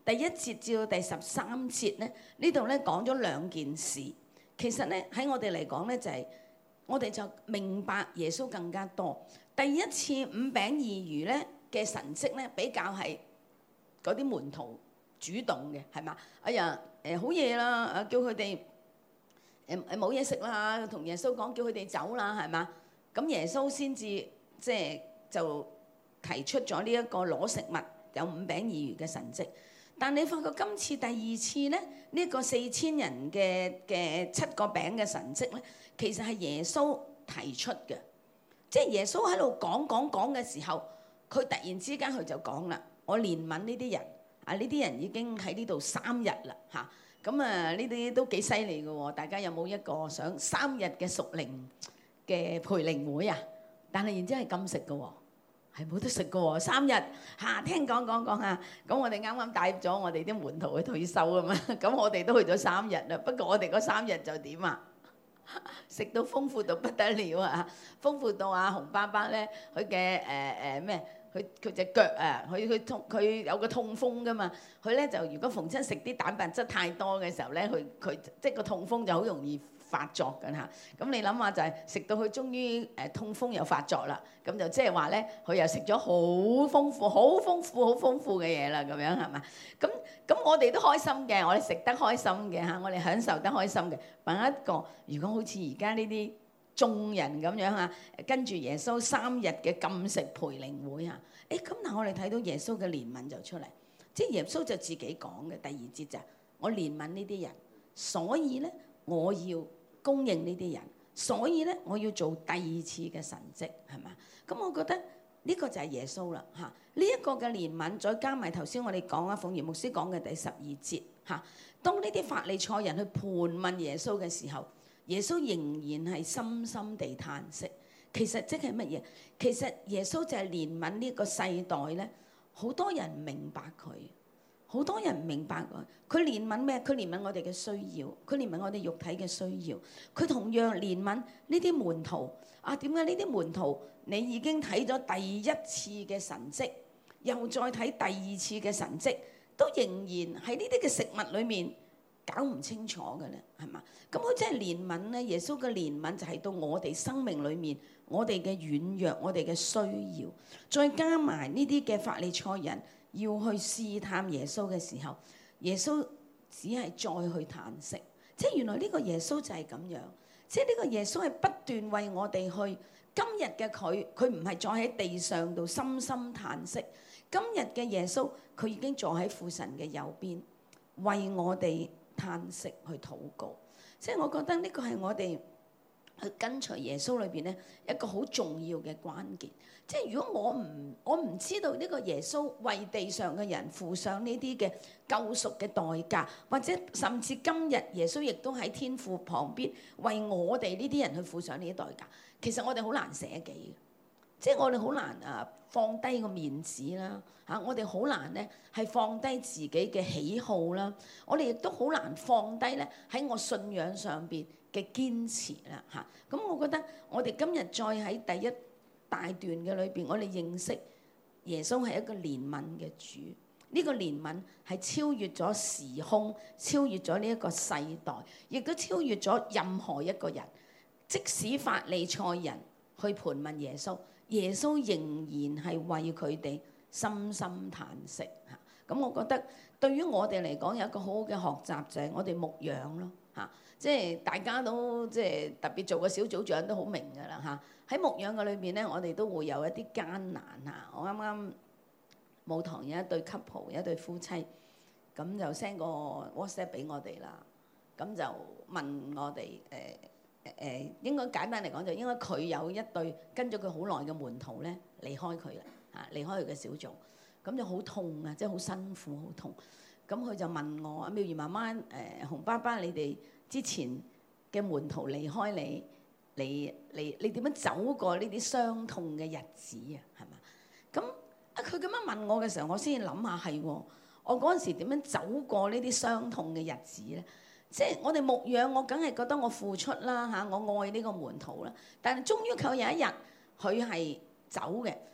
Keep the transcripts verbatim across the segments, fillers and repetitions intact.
第一節至到第十三節咧，呢度咧講咗兩件事。其實咧喺我哋嚟講咧，就係、是、我哋就明白耶穌更加多。第一次五餅二魚咧嘅神蹟咧，比較係嗰啲門徒主動嘅，係嘛？哎呀誒好夜啦，誒叫佢哋誒誒冇嘢食啦，同耶穌講叫佢哋走啦，係嘛？咁耶穌先至即係就提出咗呢一個攞食物有五餅二魚嘅神蹟。但你發覺今次第二次咧，呢、這個四千人嘅嘅七個餅嘅神蹟咧，其實係耶穌提出嘅，即係耶穌喺度講講講嘅時候，佢突然之間佢就講啦：我憐憫呢啲人啊，呢啲人已經喺呢度三日啦嚇，咁啊呢啲都幾犀利嘅喎。大家有冇一個想三日嘅屬靈嘅培靈會啊？但係然之後係禁食嘅喎。係冇得食嘅喎，三日嚇聽講講講嚇，咁我哋啱啱帶咗我哋啲門徒去退休啊嘛，咁我哋都去咗三日啦。不過我哋嗰三日就點啊？食到豐富到不得了啊！豐富到啊洪爸爸咧，佢嘅誒誒咩？佢佢隻腳啊，佢佢痛佢有個痛風噶嘛，佢咧就如果逢親食啲蛋白質太多嘅時候咧，佢佢即係個痛風就好容易發作㗎嚇。咁你諗下就係食到佢終於誒痛風又發作啦，咁就即係話咧，佢又食咗好豐富、好豐富、好豐富嘅嘢啦，咁樣係嘛？咁咁我哋都開心嘅，我哋食得開心嘅嚇，我哋享受得開心嘅。揾一個如果好似而家呢啲眾人咁樣嚇，跟住耶穌三日嘅禁食培靈會嚇，誒咁嗱，我哋睇到耶穌嘅憐憫就出嚟，即係耶穌就自己講嘅第二節就係我憐憫呢啲人，所以咧我要供應呢啲人，所以咧我要做第二次嘅神蹟，係嘛？咁我覺得呢個就係耶穌啦嚇，呢一個嘅憐憫，再加埋頭先我哋講啊，鳳儀牧師講嘅第十二節嚇，當呢啲法利賽人去盤問耶穌嘅時候，耶穌仍然係深深地嘆息。其實即係乜嘢？其實耶穌就係憐憫呢個世代咧，好多人唔明白佢，好多人唔明白佢。佢憐憫咩？佢憐憫我哋嘅需要，佢憐憫我哋肉體嘅需要。佢同樣憐憫呢啲門徒。啊，點解呢啲門徒你已經睇咗第一次嘅神蹟，又再睇第二次嘅神蹟，都仍然喺呢啲嘅食物裏面搞唔清楚嘅咧，係嘛？咁佢真係憐憫咧。耶穌嘅憐憫就係到我哋生命裏面，我哋嘅軟弱，我哋嘅需要，再加埋呢啲嘅法利賽人要去試探耶穌嘅時候，耶穌只係再去嘆息。即係原來呢個耶穌就係咁樣，即係呢個耶穌係不斷為我哋去。今日嘅佢，佢唔係再喺地上度深深嘆息。今日嘅耶穌，佢已經坐喺父神嘅右邊，為我哋嘆息去禱告。即係我覺得呢個係我哋去跟隨耶穌裏邊咧一個好重要嘅關鍵。即係如果我唔我唔知道呢個耶穌為地上嘅人付上呢啲嘅救贖嘅代價，或者甚至今日耶穌亦都喺天父旁邊為我哋呢啲人去付上呢啲代價，其實我哋好難捨己。即係我哋好難啊放低個面子啦嚇，我哋好難咧係放低自己嘅喜好啦，我哋亦都好難放低咧喺我信仰上邊嘅堅持啦嚇。咁我覺得我哋今日再喺第一大段嘅裏邊，我哋認識耶穌係一個憐憫嘅主，呢個憐憫係超越咗時空，超越咗呢一個世代，亦都超越咗任何一個人。即使法利賽人去盤問耶穌，耶穌仍然係為佢哋深深嘆息嚇。咁我覺得對於我哋嚟講有一個好好嘅學習就係我哋牧養咯嚇，即係大家都即係特別做個小組長都好明㗎啦嚇。喺牧養嘅裏邊咧，我哋都會有一啲艱難嚇。我啱啱舞堂有一對 couple， 有一對夫妻，咁就 send 個 WhatsApp 俾我哋啦，咁就問我哋誒。呃誒誒，應該簡單嚟講就應該佢有一對跟咗佢好耐嘅門徒咧離開佢啦嚇，離開佢嘅小組，咁就好痛啊，即係好辛苦好痛。咁佢就問我：阿妙兒媽媽，誒洪爸爸，你哋之前嘅門徒離開你，你你你點樣走過呢啲傷痛嘅日子啊？係嘛？咁啊佢咁樣問我嘅時候，我先諗下係喎，我嗰陣時點樣走過呢啲傷痛嘅日子咧？即係我哋牧養，我梗係覺得我付出啦嚇，我愛呢個門徒啦。但係終於佢有一日佢係走嘅，咁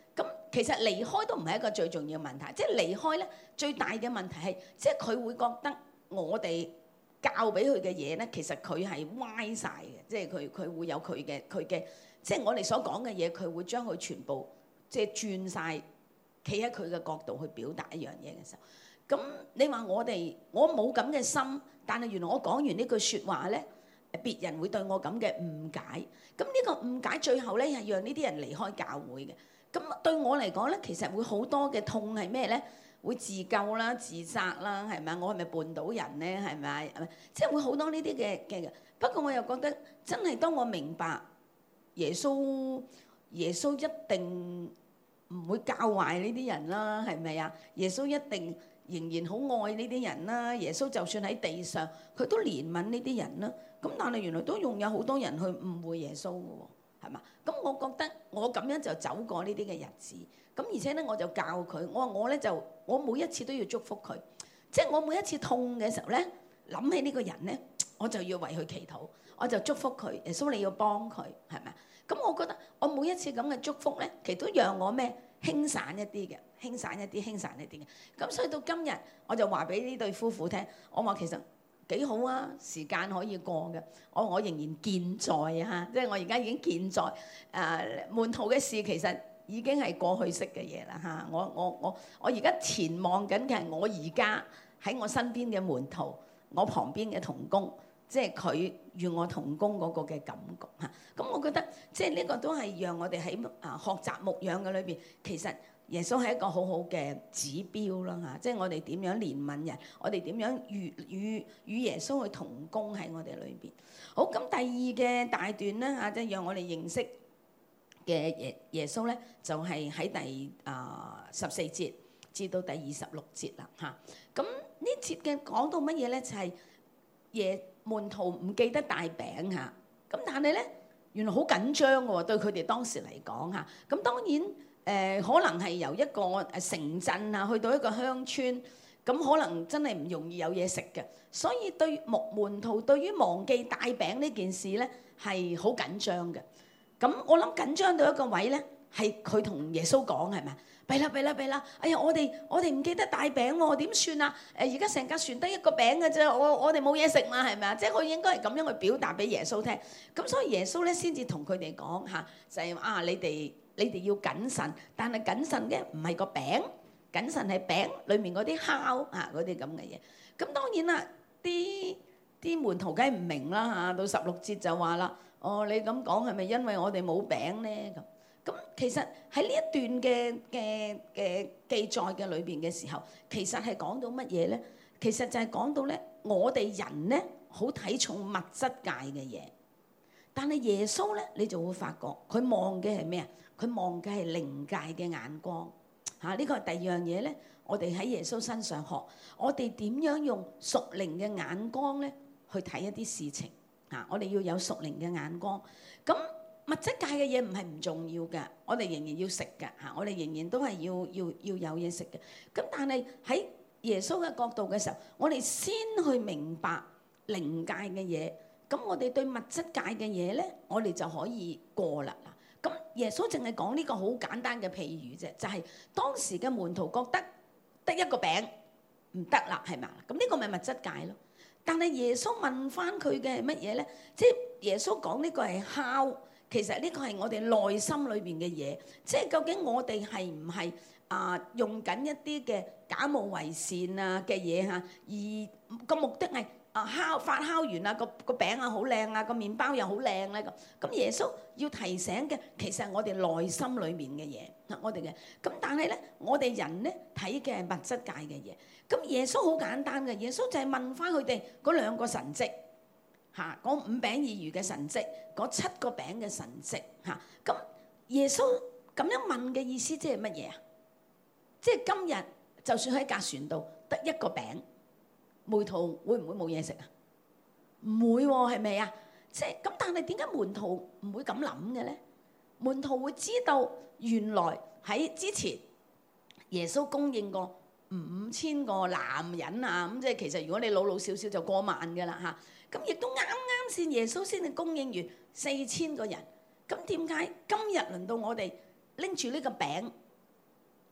其實離開都唔係一個最重要嘅問題，即係離開咧最大嘅問題係，即係佢會覺得我哋教俾佢嘅嘢咧，其實佢係歪晒嘅，即係佢佢會有佢嘅佢嘅，即係我哋所講嘅嘢，佢會將佢全部即係轉晒，企喺佢嘅角度去表達一樣嘢嘅時候。咁你話我哋我冇咁嘅心，但係原來我講完呢句説話咧，別人會對我咁嘅誤解。咁呢個誤解最後咧係讓呢啲人離開教會嘅。咁對我嚟講咧，其實會好多嘅痛係咩咧？會自救啦、自殺啦，係咪？我係咪絆倒人咧？係咪？即係會好多呢啲嘅嘅。不過我又覺得真係當我明白耶穌，耶穌一定唔會教壞呢啲人啦，係咪啊？耶穌一定仍然好愛呢啲人啦。耶穌就算喺地上，佢都憐憫呢啲人啦。咁但係原來都仲有好多人去誤會耶穌嘅喎，係嘛？咁我覺得我咁樣就走過呢啲嘅日子。咁而且咧，我就教佢，我話我咧就我每一次都要祝福佢，即係我每一次痛嘅時候咧，諗起呢個人咧，我就要為佢祈禱，我就祝福佢。耶穌你要幫佢，係咪？咁我覺得我每一次咁嘅祝福咧，其實都讓我咩輕省一啲嘅，輕省一啲，輕省一啲嘅。咁所以到今日，我就話俾呢對夫婦聽，我話其實幾好啊，時間可以過嘅，我我仍然健在啊，即係我而家已經健在。誒、呃，門徒嘅事其實已經係過去式嘅嘢啦嚇。我我我我而家前望緊嘅係我而家喺我身邊嘅門徒，我旁邊嘅同工。即係佢與我同工嗰個嘅感覺嚇，咁我覺得即係呢個都係讓我哋喺啊學習牧養嘅裏邊，其實耶穌係一個好好嘅指標啦嚇，即係我哋點樣憐憫人，我哋點樣與與與耶穌去同工喺我哋裏邊。好，咁第二嘅大段咧嚇，即係讓我哋認識嘅耶耶穌咧，就係喺第啊十四節至到第二十六節啦嚇。咁呢節嘅講到乜嘢咧？就係耶門徒唔記得帶餅嚇，咁但係咧原來好緊張嘅喎，對佢哋當時嚟講嚇。咁當然誒、呃，可能係由一個誒城鎮啊，去到一個鄉村，咁可能真係唔容易有嘢食嘅。所以對牧門徒對於忘記帶餅呢件事咧係好緊張嘅。咁我諗緊張到一個位咧，係佢同耶穌講係咪？弊啦弊啦弊啦！哎呀，我哋我哋唔記得帶餅喎，點算啊？誒，而家成架船得一個餅嘅啫，我我哋冇嘢食嘛，係咪啊？即係佢應該係咁樣去表達俾耶穌聽。咁所以耶穌咧先至同佢哋講嚇，就係啊，你哋你哋要謹慎，但係謹慎嘅唔係個餅，謹慎係餅裡面嗰啲酵啊嗰啲咁嘅嘢。咁當然啦，啲啲門徒梗係唔明啦嚇。到十六節就話啦，哦，你咁講係咪因為我哋冇餅咧咁？咁其實喺呢一段嘅嘅嘅記載嘅裏邊嘅時候，其實係講到乜嘢咧？其實就係講到咧，我哋人咧好睇重物質界嘅嘢，但係耶穌咧，你就會發覺佢望嘅係咩啊？佢望嘅係靈界嘅眼光嚇。呢個係第二樣嘢咧，我哋喺耶穌身上學，我哋點樣用屬靈嘅眼光咧去睇一啲事情嚇？我哋要有屬靈嘅眼光咁。物質界嘅嘢唔係唔重要㗎，我哋仍然要食㗎嚇，我哋仍然都係要要要有嘢食嘅。咁但係喺耶穌嘅角度嘅時候，我哋先去明白靈界嘅嘢，咁我哋對物質界嘅嘢咧，我哋就可以過啦嗱。咁耶穌淨係講呢個好簡單嘅譬喻啫，就係當時嘅門徒覺得得一個餅唔得啦，係咪啊？咁呢個咪物質界咯。但係耶穌問翻佢嘅係乜嘢咧？即係耶穌講呢個係酵。其實呢個係我哋內心裏邊嘅嘢，即係究竟我哋係唔係啊用緊一啲嘅假冒為善啊嘅嘢嚇，而個目的係啊烤發酵完啊個個餅啊好靚啊個麵包又好靚咧咁。咁耶穌要提醒嘅其實係我哋內心裏面嘅嘢，我哋嘅。咁但係咧，我哋人咧睇嘅係物質界嘅嘢。咁耶穌好簡單嘅，耶穌就係問翻佢哋嗰兩個神跡。嚇，嗰五餅二魚嘅神跡，嗰七個餅嘅神跡嚇，咁耶穌咁樣問嘅意思即係乜嘢啊？即係今日就算喺架船度得一個餅，門徒會唔會冇嘢食啊？唔會喎，係咪啊？即係咁，但係點解門徒唔會咁諗嘅咧？門徒會知道原來喺之前耶穌供應過五千個男人啊，咁即係其實如果你老老少少就過萬㗎啦嚇。咁亦都啱啱先耶穌先至供應完四千個人，咁點解今日輪到我哋拎住呢個餅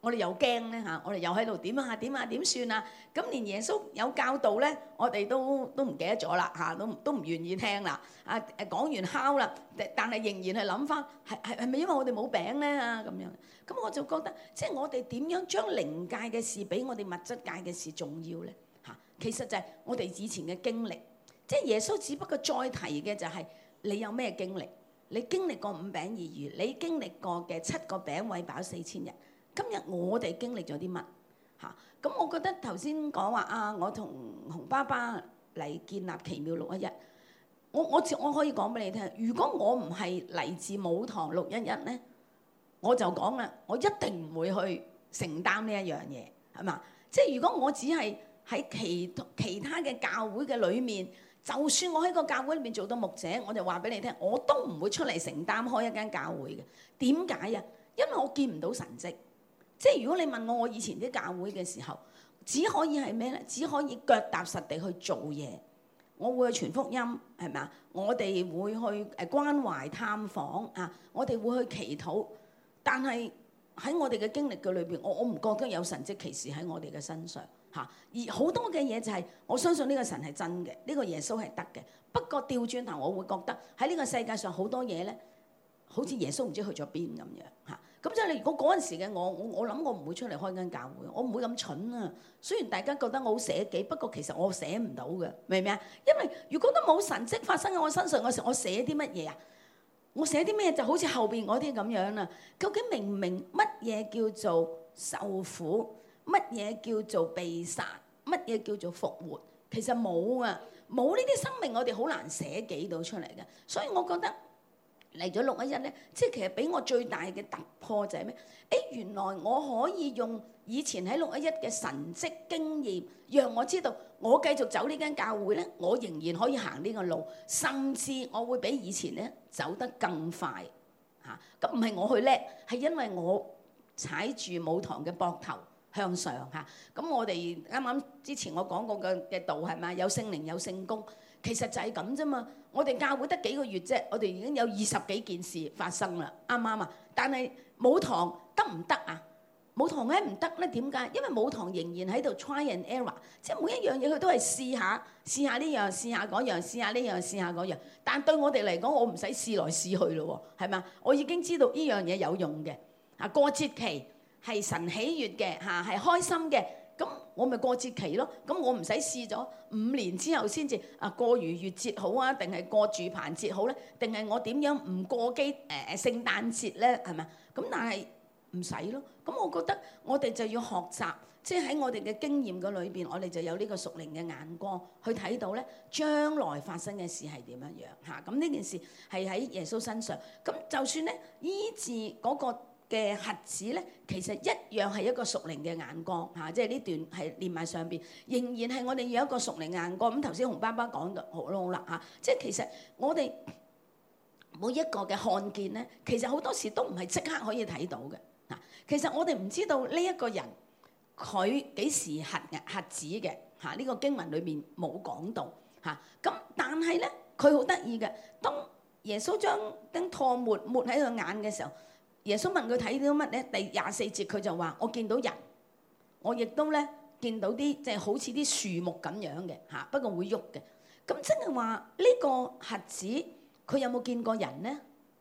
我哋又驚咧嚇，我哋又喺度點啊點啊點算啊？咁連耶穌有教導咧，我哋都都唔記得咗啦嚇，都都唔願意聽啦。啊誒講完敲啦，但係仍然係諗翻係係係咪因為我哋冇餅咧啊咁樣？咁我就覺得即係我哋點樣將靈界嘅事比我哋物質界嘅事重要咧嚇？其實就係我哋以前嘅經歷，即係耶穌只不過再提嘅就係你有咩經歷？你經歷過五餅二魚，你經歷過嘅七個餅餵飽四千人。今日我哋經歷咗啲乜嚇？咁我覺得頭先講話啊，我同洪爸爸嚟建立奇妙六一一，我我我可以講俾你聽，如果我唔係嚟自母堂六一一咧，我就講啦，我一定唔會去承擔呢一樣嘢，係嘛？即係如果我只係喺其其他嘅教會嘅裏面。就算我喺個教會裏面做到牧者，我就話俾你聽，我都唔會出嚟承擔開一間教會嘅。點解啊？因為我見唔到神蹟。即係如果你問我，我以前啲教會嘅時候，只可以係咩咧？只可以腳踏實地去做嘢。我會去傳福音，係咪啊？我哋會去誒關懷探訪啊，我哋會去祈禱。但係喺我哋嘅經歷嘅裏邊，我我唔覺得有神蹟奇事喺我哋嘅身上。嚇！而好多嘅嘢就係、是、我相信呢個神係真嘅，呢、這個耶穌係得嘅。不過調轉頭，我會覺得喺呢個世界上好多嘢咧，好似耶穌唔知去咗邊咁樣嚇。咁即係你如果嗰陣時嘅我，我我諗我唔會出嚟開間教會，我唔會咁蠢啊。雖然大家覺得我好捨己，不過其實我寫唔到嘅，明唔明啊？因為如果都冇神蹟發生喺我身上嗰時，我寫啲乜嘢啊？我寫啲咩就好似後邊嗰啲咁樣啦。究竟明唔明乜嘢叫做受苦？乜嘢叫做被殺？乜嘢叫做復活？其實冇啊，冇呢啲生命，我哋好難寫記到出嚟嘅。所以我覺得嚟咗六一一咧，即係其實俾我最大嘅突破就係咩？誒，原來我可以用以前喺六一一嘅神蹟經驗，讓我知道我繼續走呢間教會咧，我仍然可以行呢個路，甚至我會比以前咧走得更快嚇。咁唔係我去叻，係因為我踩住母堂嘅膊頭。向上嚇，咁我哋啱啱之前我講過嘅嘅道係咪？有聖靈有聖工，其實就係咁啫嘛。我哋教會得幾個月啫，我哋已經有二十幾件事發生啦，啱唔啱啊？但係母堂得唔得啊？母堂咧唔得咧，點解？因為母堂仍然喺度 try and error，即係每一樣嘢佢都係試下試下呢樣，試下嗰樣，試下呢樣，試下嗰樣。但對我哋嚟講，我唔使試來試去咯喎，係咪？我已經知道呢樣嘢有用嘅啊，過節期。係神喜悅嘅嚇，係開心嘅，咁我咪過節期咯。咁我唔使試咗五年之後先至啊過逾越節好啊，定係過住棚節好咧？定係我點樣唔過基誒誒聖誕節咧？係咪？咁但係唔使咯。咁我覺得我哋就要學習，即係喺我哋嘅經驗嘅裏邊，我哋就有呢個屬靈嘅眼光去睇到咧將來發生嘅事係點樣樣嚇。咁呢件事係喺耶穌身上。咁就算咧醫治嗰個嘅核子咧，其實一樣係一個屬靈嘅眼光嚇、啊，即係呢段係連埋上邊，仍然係我哋要一個屬靈眼光。咁頭先洪爸爸講到好好啦嚇，即係其實我哋每一個嘅看見咧，其實好多時都唔係即刻可以睇到嘅嚇、啊。其實我哋唔知道呢一個人佢幾時核核子嘅嚇，呢、啊這個經文裏面冇講到嚇。咁、啊、但係咧，佢好得意嘅，當耶穌將燈唾沫抹喺佢眼嘅時候。耶穌問佢睇到乜咧？第廿四節佢就話：我見到人，我亦都咧見到啲即係好似啲樹木咁樣嘅嚇，不過會喐嘅。咁即係話呢個瞎子佢有冇見過人咧？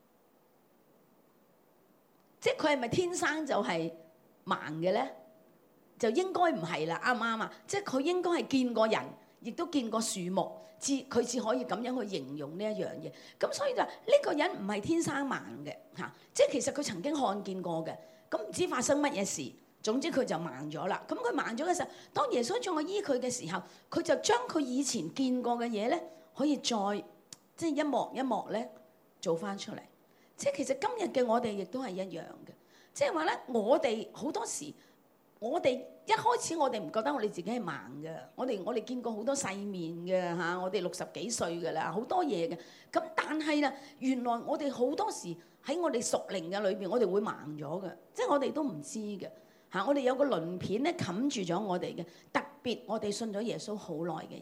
即係佢係咪天生就係盲嘅咧？就應該唔係啦，啱唔啱啊？即係佢應該係見過人，亦都見過樹木。至佢至可以咁樣去形容呢一樣嘢，咁所以就呢、這個人唔係天生盲嘅嚇、啊，即係其實佢曾經看見過嘅，咁唔知發生乜嘢事，總之佢就盲咗啦。咁佢盲咗嘅時候，當耶穌再醫佢嘅時候，佢就將佢以前見過嘅嘢咧，可以再即係一幕一幕咧做翻出嚟。即係其實今日嘅我哋亦都係一樣嘅，即係話咧，我哋好多時。我哋一開始我哋唔覺得我哋自己係盲嘅，我哋我哋見過好多世面嘅嚇，我哋六十幾歲嘅啦，好多嘢嘅。咁但係啦，原來我哋好多時喺我哋屬靈嘅裏邊，我哋會盲咗嘅，即係我哋都唔知嘅嚇。我哋有個鱗片咧冚住咗我哋嘅，特別我哋信咗耶穌好耐嘅人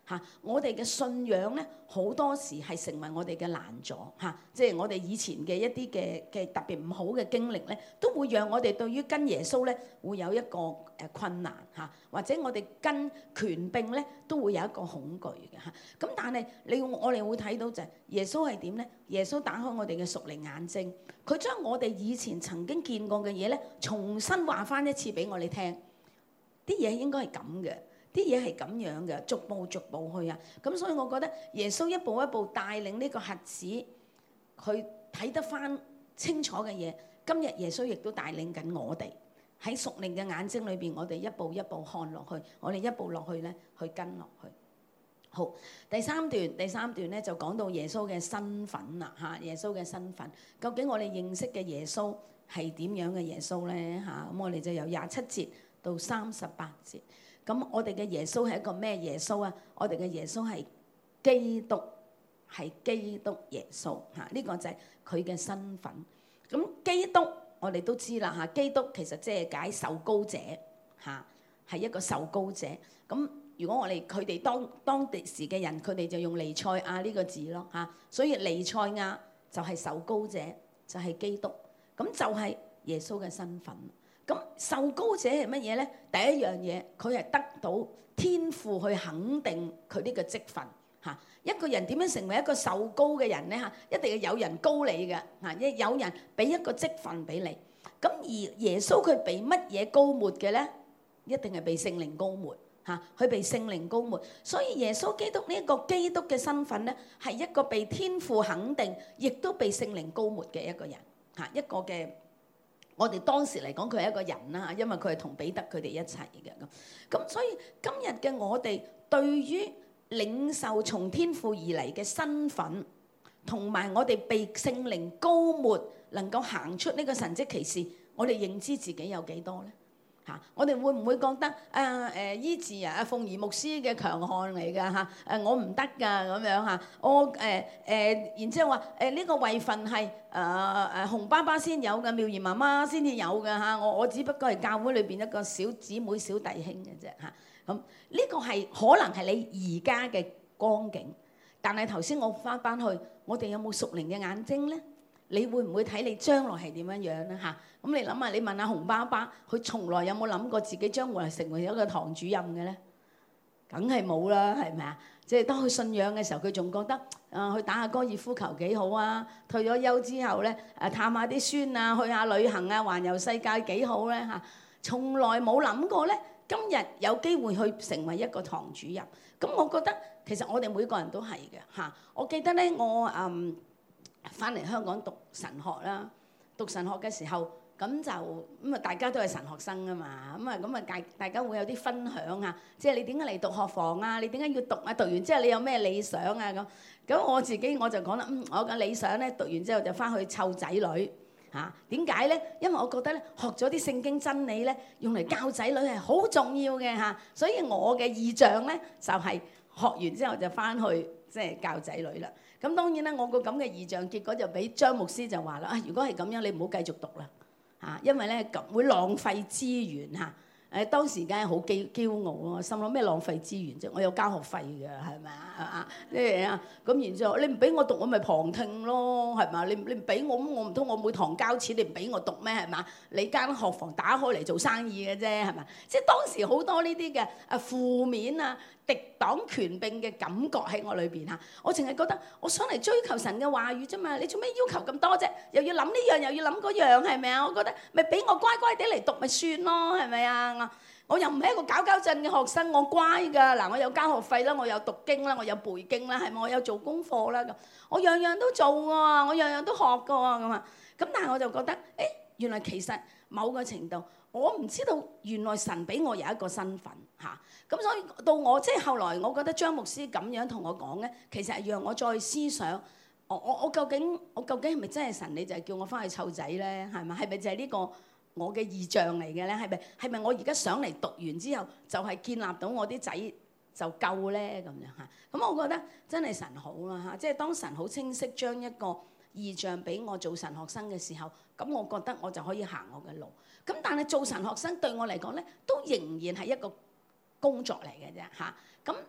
嚇，我哋嘅信仰咧好多時係成為我哋嘅攔阻嚇，即係我哋以前嘅一啲嘅嘅特別唔好嘅經歷咧，都會讓我哋對於跟耶穌咧會有一個誒困難嚇，或者我哋跟權柄咧都會有一個恐懼嘅嚇。咁但係你我哋會睇到就係耶穌係點咧？耶穌打開我哋嘅屬靈眼睛，佢將我哋以前曾經見過嘅嘢咧，重新話翻一次俾我哋聽，啲嘢應該係咁嘅。啲嘢係咁樣嘅，逐步逐步去啊！咁所以我覺得耶穌一步一步帶領呢個瞎子，佢睇得翻清楚嘅嘢。今日耶穌亦都帶領緊我哋喺屬靈嘅眼睛裏邊，我哋一步一步看落去，我哋一步落去咧去跟落去。好，第三段第三段咧就講到耶穌嘅身份啦嚇，耶穌嘅身份，究竟我哋認識嘅耶穌係點樣嘅耶穌咧嚇？咁我哋就由廿七節到三十八節。咁我哋嘅耶穌係一個咩耶穌啊？我哋嘅耶穌係基督，係基督耶穌嚇，呢個就係佢嘅身份。咁基督我哋都知啦嚇，基督其實即係解受膏者嚇，係一個受膏者。咁如果我哋佢哋當當地時嘅人，佢哋就用彌賽亞呢個字咯嚇，所以彌賽亞就係受膏者，就係基督，咁就係耶穌嘅身份。咁受膏者係乜嘢咧？第一樣嘢，佢係得到天父去肯定佢呢個職分嚇。一個人點樣成為一個受膏嘅人咧嚇？一定要有人膏你嘅嚇，一有人俾一個職分俾你。咁而耶穌佢被乜嘢膏抹嘅咧？一定係被聖靈膏抹嚇，佢被聖靈膏抹。所以耶穌基督呢一個基督嘅身份咧，係一個被天父肯定，亦都被聖靈膏抹嘅一個人嚇，一個嘅。我哋當時嚟講，佢係一個人啦，因為佢係同彼得佢哋一齊嘅咁。咁所以今日嘅我哋對於領受從天父而嚟嘅身份，同埋我哋被聖靈膏抹，能夠行出呢個神蹟奇事，我哋認知自己有幾多咧？嚇！我哋會唔會覺得啊誒醫治啊，鳳儀牧師嘅強項嚟㗎嚇？誒我唔得㗎咁樣嚇，我誒誒、呃、然之後話誒呢個位份係誒誒洪爸爸先有嘅，妙兒媽媽先至有嘅嚇，我我只不過係教會裏邊一個小姊妹、小弟兄嘅啫嚇。咁呢個係可能係你而家嘅光景，但係頭先我翻翻去，我哋有冇屬靈嘅眼睛咧？你會唔會睇你將來係點樣樣咧嚇？咁你諗下，你問下洪爸爸，佢從來有冇諗過自己將來成為一個堂主任嘅咧？梗係冇啦，係咪啊？即係當佢信仰嘅時候，佢仲覺得啊，去打下高爾夫球幾好啊！退咗休之後咧，誒探下啲孫啊，去下旅行啊，環遊世界幾好咧嚇！從來冇諗過咧，今日有機會去成為一個堂主任。咁我覺得其實我哋每個人都係嘅嚇。我記得咧，我嗯。翻嚟香港讀神學啦，讀神學嘅時候，咁就咁啊，大家都係神學生啊嘛，咁啊咁啊，大大家會有啲分享啊，即係你點解嚟讀學房啊？你點解要讀啊？讀完之後你有咩理想啊？咁咁我自己我就講啦，嗯，我嘅理想咧，讀完之後就翻去湊仔女嚇。點解咧？因為我覺得咧，學咗啲聖經真理咧，用嚟教仔女係好重要嘅嚇。所以我嘅意象咧，就係學完之後就翻去即係教仔女啦。咁當然啦，我個咁嘅異象，結果就俾張牧師就話啦：啊，如果係咁樣，你唔好繼續讀啦，嚇，因為咧咁會浪費資源嚇。誒當時梗係好驕驕傲咯，心諗咩浪費資源啫？我有交學費㗎，係咪啊？啊，即係啊，咁然之後你唔俾我讀，我咪旁聽咯，係嘛？你你唔俾我，咁我唔通我每堂交錢，你唔俾我讀咩？係嘛？你間學房打開嚟做生意嘅啫，係嘛？即係當時好多呢啲嘅啊負面啊，敵擋權柄嘅感覺喺我裏邊嚇。我淨係覺得我想嚟追求神嘅話語啫嘛，你做咩要求咁多啫？又要諗呢樣，又要諗嗰樣，係咪啊？我覺得咪俾我乖乖地嚟讀咪算咯，係咪啊？我又唔係一個搞搞震嘅學生，我乖㗎嗱，我有交學費啦，我有讀經啦，我有背經啦，係咪？我有做功課啦咁，我樣樣都做㗎，我樣樣都學㗎咁啊。咁但係我就覺得，誒原來其實某個程度，我唔知道原來神俾我有一個身份嚇。咁所以到我即係後來，我覺得張牧師咁樣同我講咧，其實係讓我再思想，我我我究竟我究竟係咪真係神？你就係叫我翻去湊仔咧，係咪？係咪就係呢個我嘅異象嚟嘅咧？係咪係咪我而家上嚟讀完之後，就係建立到我啲仔就夠咧咁樣嚇？咁我覺得真係神好啦嚇！即係當神好清晰將一個異象俾我做神學生嘅時候，咁我覺得我就可以行我嘅路。咁但係做神學生對我嚟講咧，都仍然係一個工作嚟嘅啫嚇。咁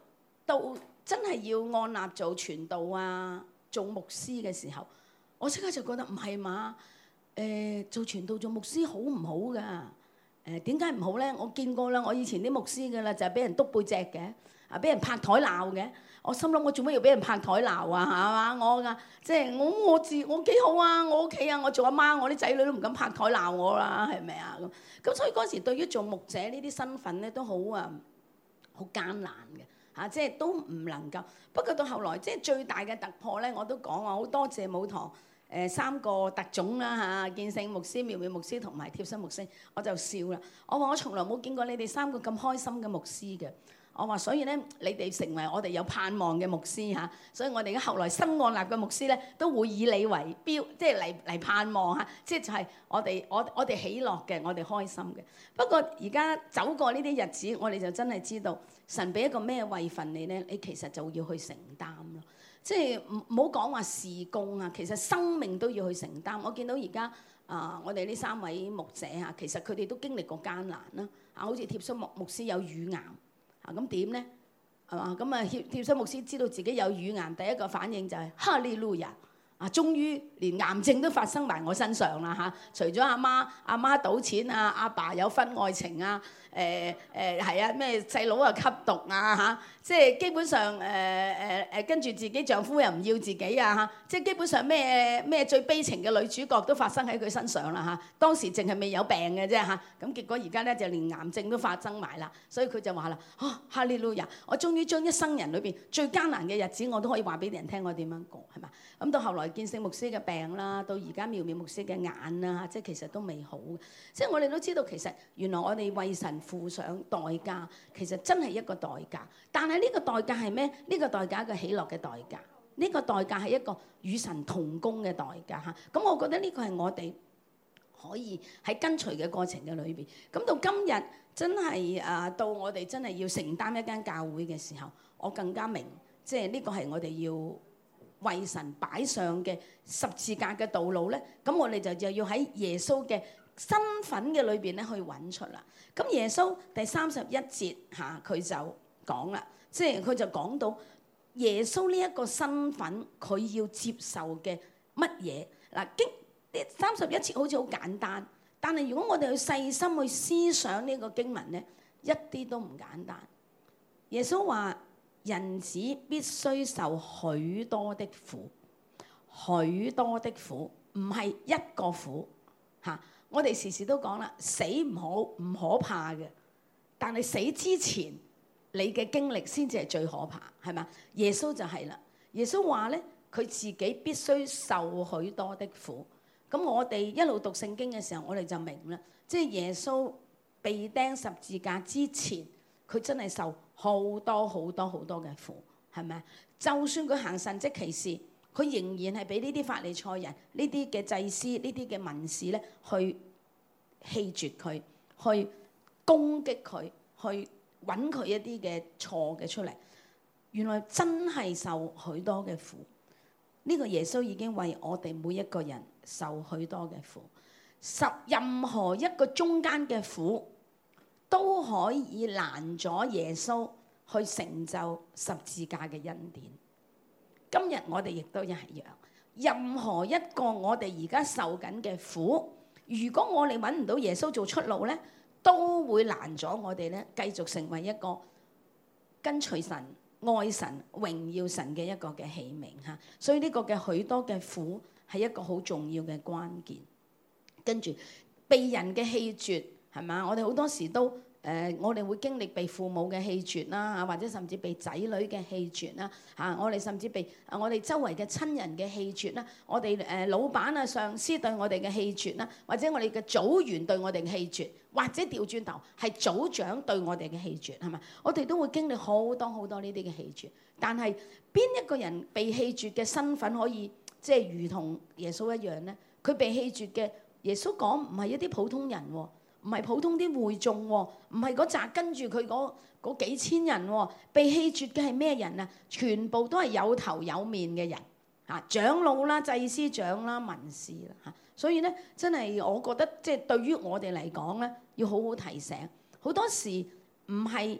到真係要按立做傳道啊、做牧師嘅時候，我即刻就覺得唔係嘛？誒、呃，做傳道做牧師好唔好㗎？誒，點解唔好咧？我見過啦，我以前啲牧師㗎啦，就係、是、俾人督背脊嘅，啊，俾人拍台鬧嘅。我心諗我做乜要俾人拍台鬧啊？係嘛？我㗎，即係我我自我幾好啊！我屋企啊，我做阿媽，我啲仔女都唔敢拍台鬧我啦，係咪啊？咁咁所以嗰時對於做牧者呢啲身份咧都好啊，好艱難嘅嚇、啊，即係都唔能夠。不過到後來即係最大嘅突破咧，我都講話好多謝母堂誒、呃、三個特種啦嚇，建聖牧師、苗苗牧師同埋貼心牧師，我就笑啦。我話我從來冇見過你哋三個咁開心嘅牧師嘅。我話所以咧，你哋成為我哋有盼望嘅牧師嚇，所以我哋嘅後來新按立嘅牧師咧，都會以你為標，即係嚟嚟盼望嚇，即係就係我哋我我哋喜樂嘅，我哋開心嘅。不過而家走過呢啲日子，我哋就真係知道神俾一個咩位份你咧，你其實就要去承擔咯。即係唔唔好講話事工啊，其實生命都要去承擔。我見到而家啊，我哋呢三位牧者嚇，其實佢哋都經歷過艱難啦。啊，好似貼心牧牧師有乳癌。啊，咁點咧？係嘛？咁啊，貼貼心牧師知道自己有乳癌，第一個反應就係哈利路亞！啊，終於連癌症都發生埋我身上啦嚇、啊！除咗阿媽阿媽賭錢啊，阿爸，爸有婚外情啊，誒誒係啊，咩細佬又吸毒啊嚇、啊！即係基本上誒誒誒跟住自己丈夫又唔要自己啊嚇！即係基本上咩咩最悲情嘅女主角都發生喺佢身上啦嚇、啊！當時淨係未有病嘅啫嚇，咁、啊、結果而家咧就連癌症都發生埋啦，所以佢就話啦：啊，哈利路亞！我終於將一生人裏邊最艱難嘅日子我都可以話俾人聽我點樣過係嘛？咁到後來。建聖牧師嘅病啦，到而家苗苗牧師嘅眼啦，即係其實都未好。即係我哋都知道，其實原來我哋為神付上代價，其實真係一個代價。但係呢個代價係咩？呢個代價係一個喜樂嘅代價。呢個代價係一個與神同工嘅代價嚇。咁我覺得呢個係我哋可以喺跟隨嘅過程嘅裏邊。咁到今日真係啊，到我哋真係要承擔一間教會嘅時候，我更加明，即係呢個係我哋要為神擺上嘅十字架嘅道路咧，咁我哋就就要喺耶穌嘅身份嘅裏邊咧去揾出啦。咁耶穌第三十一節嚇佢就講啦，即係佢就講到耶穌呢一個身份，佢要接受嘅乜嘢嗱？經呢三十一節好似好簡單，但係如果我哋去細心去思想呢個經文咧，一啲都唔簡單。耶穌話：人子必須受許多的苦，許多的苦，唔係一個苦嚇、啊。我哋時時都講啦，死唔好唔可怕嘅，但係死之前你嘅經歷先至係最可怕，係嘛？耶穌就係啦。耶穌話咧，佢自己必須受許多的苦。咁我哋一路讀聖經嘅時候，我哋就明啦，即係耶穌被釘十字架之前，佢真係受好多好多好多嘅苦，係咪啊？就算佢行神蹟奇事，佢仍然係俾呢啲法利賽人、呢啲嘅祭司、呢啲嘅文士咧，去棄絕佢，去攻擊佢，去揾佢一啲嘅錯嘅出嚟。原來真係受許多嘅苦。呢個耶穌已經為我哋每一個人受許多嘅苦，十任何一個中間嘅苦都可以攔咗耶穌去成就十字架嘅恩典。今日我哋亦都一樣，任何一個我哋而家受緊嘅苦，如果我哋揾唔到耶穌做出路咧，都會攔咗我哋咧繼續成為一個跟隨神、愛神、榮耀神嘅一個嘅器皿嚇。所以呢個嘅許多嘅苦係一個好重要嘅關鍵。跟住被人嘅棄絕係嘛？我哋好多時都誒、呃，我哋會經歷被父母嘅棄絕啦嚇，或者甚至被仔女嘅棄絕啦嚇。我哋甚至被啊我哋周圍嘅親人嘅棄絕啦，我哋誒、呃、老闆啊上司對我哋嘅棄絕啦，或者我哋嘅組員對我哋嘅棄絕，或者調轉頭係組長對我哋嘅棄絕係嘛？我哋都會經歷好多好多呢啲嘅棄絕。但係邊一個人被棄絕嘅身份可以即係如同耶穌一樣咧？佢被棄絕嘅。耶穌講唔係一啲普通人喎，唔係普通啲會眾喎，唔係嗰扎跟住佢嗰嗰幾千人喎，被棄絕嘅係咩人啊？全部都係有頭有面嘅人嚇，長老啦、祭司長啦、文士啦嚇。所以咧，真係我覺得即係對於我哋嚟講咧，要好好提醒。好多時唔係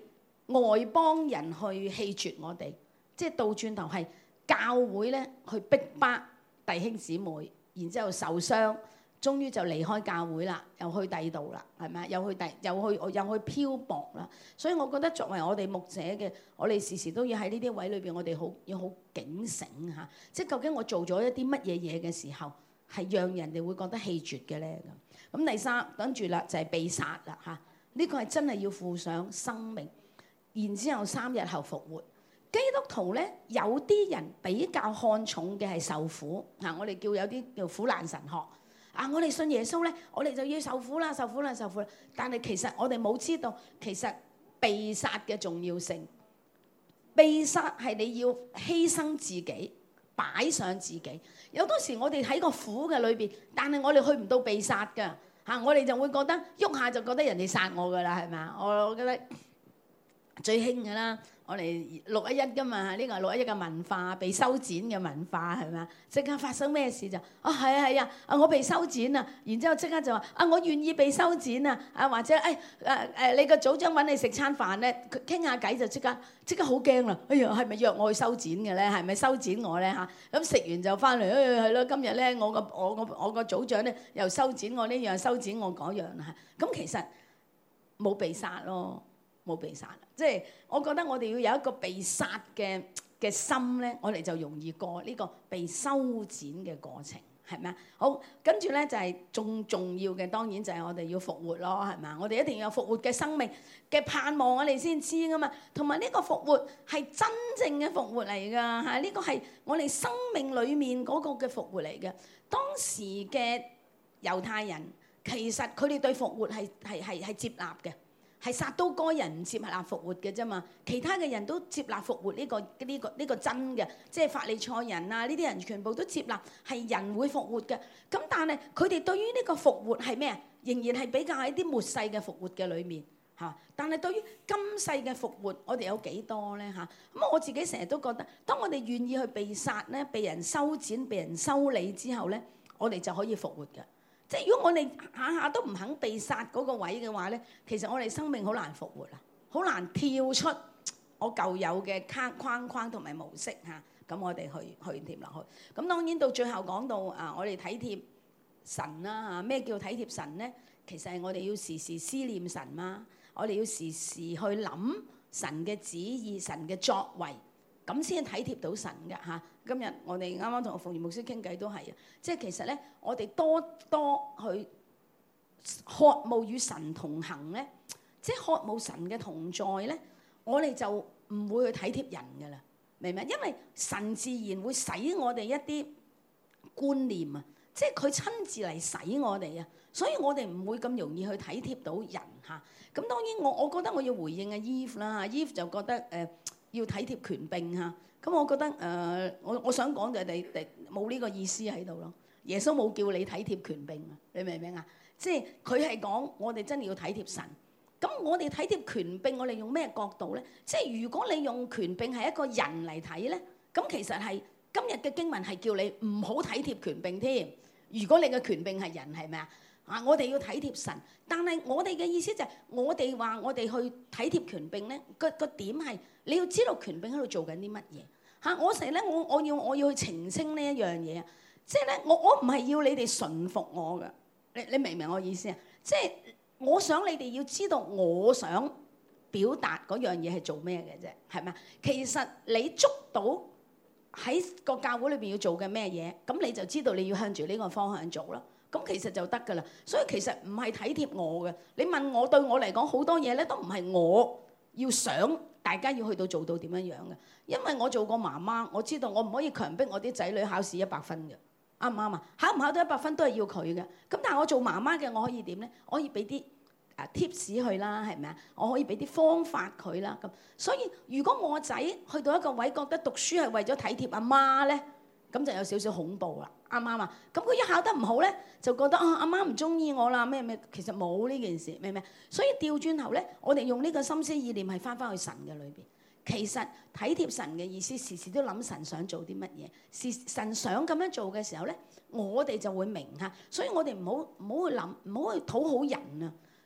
外邦人去棄絕我哋，即係倒轉頭係教會咧去逼迫弟兄姊妹，然之後受傷，終於就離開教會啦，又去第二度啦，係咪啊？又去第又去又去漂泊啦。所以我覺得作為我哋牧者嘅，我哋時時都要喺呢啲位裏邊，我哋好要好警醒嚇。即係究竟我做咗一啲乜嘢嘢嘅時候，係讓人哋會覺得棄絕嘅咧咁。咁第三跟住啦就係被殺啦嚇。呢個係真係要付上生命，然之後三日後復活。基督徒咧有啲人比較看重嘅係受苦嚇，我哋叫有啲叫苦難神學啊。我哋信耶穌咧，我哋就要受苦啦，受苦啦，受苦啦。但係其實我哋冇知道，其實被殺嘅重要性。被殺係你要犧牲自己，擺上自己。有多時我哋喺個苦嘅裏邊，但係我哋去唔到被殺㗎嚇，我哋就會覺得喐下就覺得人哋殺我㗎啦，係咪啊？我覺得最興㗎啦。我哋六一一㗎嘛，呢個係六一一嘅文化，被修剪嘅文化係咪啊？即刻發生咩事就啊係啊係啊啊我被修剪啊，然之後即刻就話啊我願意被修剪啊啊或者誒誒誒你個組長揾你食餐飯咧，佢傾下偈就即刻即刻好驚啦！哎呀係咪約我去修剪嘅咧？係咪修剪我咧嚇？咁食完就翻嚟誒係咯，今日咧我個我個我個組長咧又修剪我呢樣修剪我嗰樣啦嚇。咁其實冇被殺咯。冇被殺，即係我覺得我哋要有一個被殺嘅嘅心咧，我哋就容易過呢個被修剪嘅過程，係咪啊？好，跟住咧就係仲重要嘅，當然就係我哋要復活咯，係咪啊？我哋一定要有復活嘅生命嘅盼望，我哋先知噶嘛。同埋呢個復活係真正嘅復活嚟㗎嚇，呢個係我哋生命裡面嗰個嘅復活嚟嘅。當時嘅猶太人其實佢哋對復活係係係係接納嘅。係撒都該人唔接納復活嘅啫嘛，其他嘅人都接納復活呢個呢個呢個真嘅，即係法利賽人啊呢啲人全部都接納係人會復活嘅。咁但係佢哋對於呢個復活係咩啊？仍然係比較喺啲末世嘅復活嘅裏面嚇。但係對於今世嘅復活，我哋有幾多咧嚇？咁我自己成日都覺得，當我哋願意去被殺咧、被人修剪、被人修理之後咧，我哋就可以復活嘅。即係如果我哋下下都唔肯被殺嗰個位嘅話咧，其實我哋生命好難復活啊，好難跳出我舊有嘅框框框同埋模式嚇。咁我哋去去貼落去。咁當然到最後講到啊，我哋體貼神啦嚇。咩叫體貼神咧？其實係我哋要時時思念神嘛，我哋要時時去諗神嘅旨意、神嘅作為，咁先體貼到神嘅嚇。今日我哋啱啱同馮賢牧師傾偈都係啊，即係其實咧，我哋多多去渴慕與神同行咧，即係渴慕神嘅同在咧，我哋就唔會去體貼人噶啦，明唔明？因為神自然會使我哋一啲觀念啊，即係佢親自嚟使我哋啊，所以我哋唔會咁容易去體貼到人嚇。咁當然我我覺得我要回應阿 Eve 啦嚇 ，Eve 就覺得誒、呃、要體貼權柄嚇。咁我覺得誒、呃，我我想講就係你哋冇呢個意思喺度咯。耶穌冇叫你體貼權柄啊，你明唔明啊？即係佢係講我哋真係要體貼神。咁我哋體貼權柄，我哋用咩角度咧？即係如果你用權柄係一個人嚟睇咧，咁其實係今日嘅經文係叫你唔好體貼權柄添。如果你嘅權柄係人，係咪啊？啊，我哋要體貼神，但係我哋嘅意思就係、是、我哋話我哋去體貼權柄咧，個個點係你要知道權柄喺度做緊啲乜嘢嚇。我成日咧，我我要我要去澄清呢一樣嘢啊，即係咧，我我唔係要你哋順服我㗎，你你明唔明我意思啊？即係我想你哋要知道，我想表達嗰樣嘢係做咩嘅啫，係咪啊？其實你捉到喺個教會裏邊要做嘅咩嘢，咁你就知道你要向住呢個方向做咯。咁其實就得㗎啦，所以其實唔係體貼我嘅。你問我對我嚟講好多嘢咧，都唔係我要想大家要去到做到點樣樣嘅。因為我做過媽媽，我知道我唔可以強迫我啲仔女考試一百分嘅，啱唔啱啊？考唔考到一百分都係要佢嘅。咁但係我做媽媽嘅，我可以點咧？我可以俾啲啊 tips 佢啦，係咪啊？我可以俾啲方法佢啦。咁所以如果我個仔去到一個位覺得讀書係為咗體貼阿媽咧，咁就有少少恐怖啦，啱唔啱啊？咁佢一考得唔好咧，就覺得啊阿媽唔中意我啦，咩咩，其實冇呢件事，咩咩。所以調轉頭咧，我哋用呢個心思意念係翻返去神嘅裏邊。其實體貼神嘅意思，時時都諗神想做啲乜嘢，是神想咁樣做嘅時候咧，我哋就會明嚇。所以我哋唔好唔好去諗，唔好去討好人啊。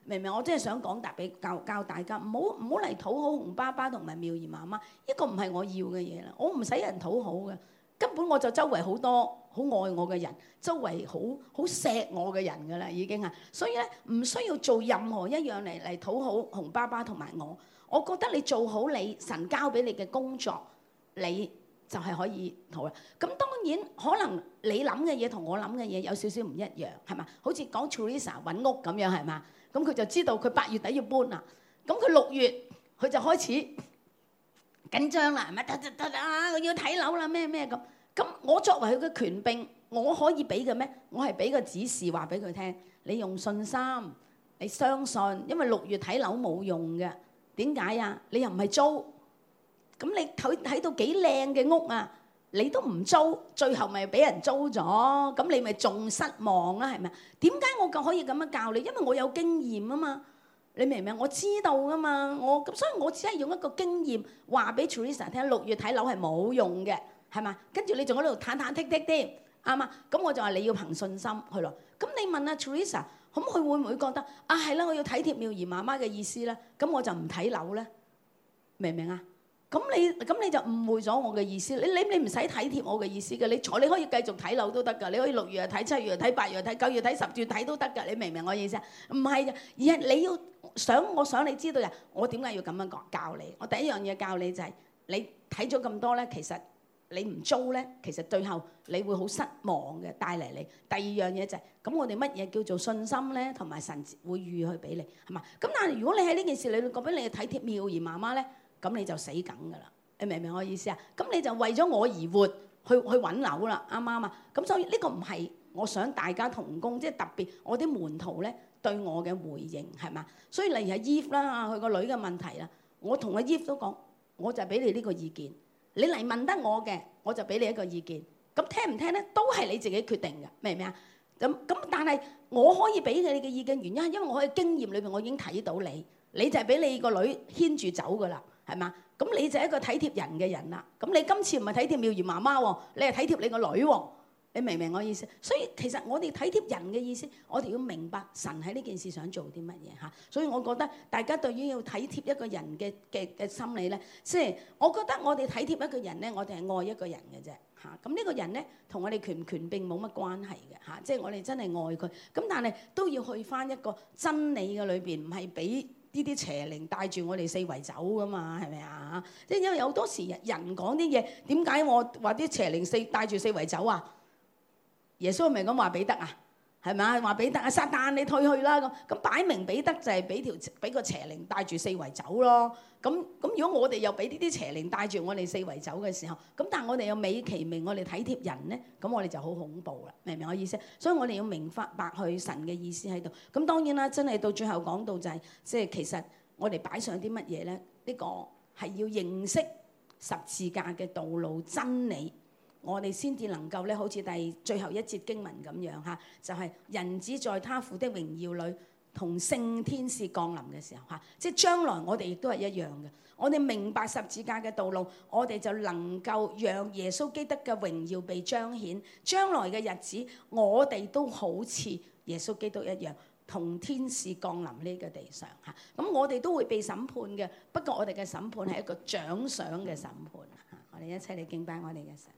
明唔明？我真係想講答俾教教大家，唔好唔好嚟討好熊爸爸同埋妙兒媽媽，呢個唔係我要嘅嘢啦。我唔使人討好嘅，根本我就周圍好多好愛我嘅人，周圍好好錫我嘅人噶啦，已經係。所以咧，唔需要做任何一樣嚟嚟討好熊爸爸同埋我。我覺得你做好你神交俾你嘅工作，你就係可以好啦。咁當然可能你諗嘅嘢同我諗嘅嘢有少少唔一樣，係嘛？好似講 Teresa 揾屋咁樣，係嘛？咁佢就知道佢八月底要搬啦，咁佢六月佢就開始緊張啦，係咪？得得得啊！我要睇樓啦，咩咩咁。咁我作為佢嘅權柄，我可以俾嘅咩？我係俾個指示話俾佢聽，你用信心，你相信，因為六月睇樓冇用嘅。點解啊？你又唔係租，咁你睇睇到幾靚嘅屋啊，你都唔租，最後咪俾人租咗，咁你咪仲失望啦，係咪？點解我咁可以咁樣教你？因為我有經驗啊嘛，你明唔明？我知道噶嘛，我咁所以我只係用一個經驗話俾 Teresa 聽，六月睇樓係冇用嘅，係嘛？跟住你仲喺度忐忐忑忑添，啱嘛？咁我就話你要憑信心去咯。咁你問阿 Teresa， 咁佢會唔會覺得啊係啦？我要體貼妙兒媽媽嘅意思咧，咁我就唔睇樓咧，明唔明啊？咁你咁你就誤會咗我嘅意思。你你你唔使體貼我嘅意思嘅，你坐你可以繼續睇樓都得㗎。你可以六月又睇，七月又睇，八月又睇，九月睇，十月睇都得㗎。你明唔明我意思啊？唔係嘅，而係你要想，我想你知道呀，我點解要咁樣講教你？我第一樣嘢教你就係、是、你睇咗咁多咧，其實你唔租咧，其實最後你會好失望嘅，帶嚟你。第二樣嘢就係、是、咁，我哋乜嘢叫做信心咧？同埋神會預去俾你係嘛？咁但係如果你喺呢件事你覺得你體貼妙兒媽媽咧？咁你就死梗㗎啦！你明唔明我意思啊？咁你就為咗我而活，去去揾樓啦，啱唔啱啊？咁所以呢個唔係我想大家同工，即係特別我啲門徒咧對我嘅回應係嘛？所以例如係 Eve 啦，佢個女嘅問題啦，我同阿 Eve 都講，我就俾你呢個意見，你嚟問得我嘅，我就俾你一個意見。咁聽唔聽咧，都係你自己決定嘅，明唔明啊？咁咁，但係我可以俾你嘅意見原因係因為我喺經驗裏邊我已經睇到你，你就係俾你個女牽住走㗎啦。係嘛？咁你就係一個體貼人嘅人啦。咁你今次唔係體貼妙兒媽媽喎，你係體貼你個女喎。你明唔明我意思？所以其實我哋體貼人嘅意思，我哋要明白神喺呢件事想做啲乜嘢嚇。所以我覺得大家對於要體貼一個人嘅嘅嘅心理咧，即係我覺得我哋體貼一個人咧，我哋係愛一個人嘅啫嚇。咁呢個人咧，同我哋權唔權並冇乜關係嘅嚇。即係我哋真係愛佢。咁但係都要去返一個真理嘅裏邊，唔係俾呢啲邪靈帶住我哋四圍走噶嘛，係咪啊？即係因為有好多時人講啲嘢，點解我話啲邪靈四帶住四圍走啊？耶穌係咪咁話彼得啊？係咪啊？話彼得啊，撒旦你退去啦咁。咁擺明彼得就係俾條俾個邪靈帶住四圍走咯。咁咁如果我哋又俾呢啲邪靈帶住我哋四圍走嘅時候，咁但係我哋又美其名我哋體貼人咧，咁我哋就好恐怖啦。明唔明我意思？所以我哋要明白去神嘅意思喺度。咁當然啦，真係到最後講到就係、是，即係其實我哋擺上啲乜嘢咧？呢、這個係要認識十字架嘅道路真理。我哋先至能夠咧，好似第最後一節經文咁樣嚇，就係、是、人子在他父的榮耀裏同聖天使降臨嘅時候嚇，即係將來我哋亦都係一樣嘅。我哋明白十字架嘅道路，我哋就能夠讓耶穌基督嘅榮耀被彰顯。將來嘅日子，我哋都好似耶穌基督一樣，同天使降臨呢個地上嚇。咁我哋都會被審判嘅，不過我哋嘅審判係一個獎賞嘅審判嚇。我哋一齊嚟敬拜我哋嘅神。